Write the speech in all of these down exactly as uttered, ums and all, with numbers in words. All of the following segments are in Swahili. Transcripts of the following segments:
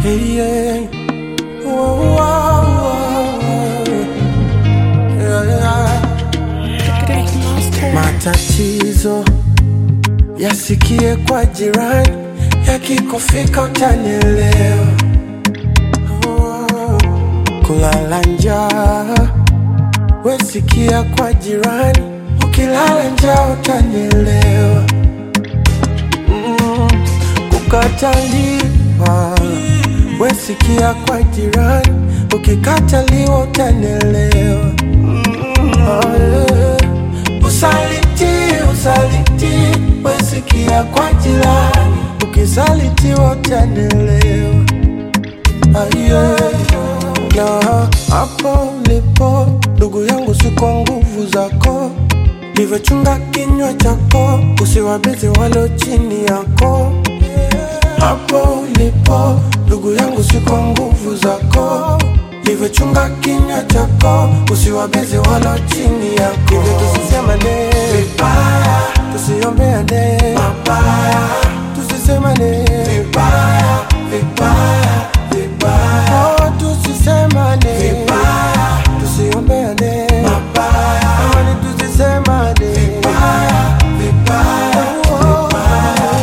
Hey, yeah. Whoa, whoa, whoa. Yeah, yeah. Matatizo yasikie kwa jirani, yakikufika utanielewa. Oh, kulala njaa wesikia kwa jirani, ukilala njaa utanielewa. Mm, kukataliwa wesikia kwa jirani, ukikataliwa utanielewa. Mm, oh, yeah. Usaliti, usaliti wesikia kwa jirani, ukisalitiwa utanielewa. Ah, yeah. Na hapo ulipo ndugu yangu, si kwa nguvu zako, livyochunga kinywa chako, usiwabizi walo chini yako. Hapo ulipo ndugu yangu, si kwa nguvu zako, livyochunga kinywa chako, usiwabizi walo chini yako. Hivyo tusisemane vibaya, tusiombeane mabaya, tusisemane vibaya, vibaya, vibaya. Oh, tusisemane vibaya, tusiombeane mabaya, amani tusisemane vibaya, vibaya, oh, vibaya.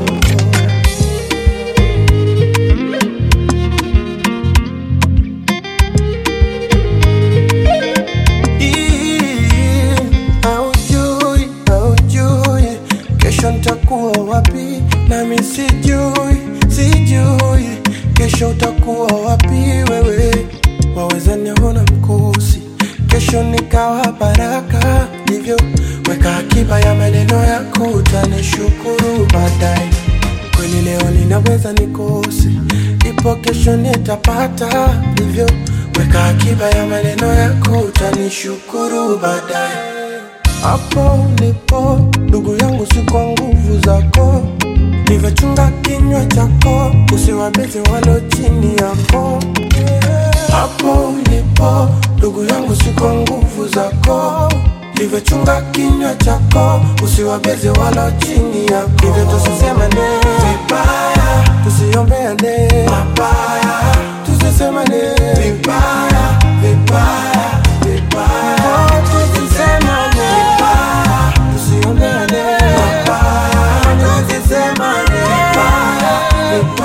Ii, haujui, haujui kesho nitakuwa wapi, nami sijui, sijui kesho utakuwa wapi wewe. Waweza niona mkosi, kesho nikawa baraka. Hivyo weka akiba ya maneno yako, utanishukuru baadaye. Kweli leo ninaweza nikose, ipo kesho nitapata. Hivyo weka akiba ya maneno yako, utanishukuru baadaye. Hapo ulipo ndugu yangu, si kwa nguvu zako, livyochunga kinywa chako, usiwabizi walo chini yako. Hapo ulipo ndugu yangu, si kwa nguvu zako, livyochunga kinywa chako, usiwabizi walo chini yako. Hivyo tusisemane vibaya, tusiombeane mabaya, tusisemane vibaya, vibaya, vibaya. Oh, tusisemane vibaya, tusiombeane mabaya, tusisemane vibaya, vibaya.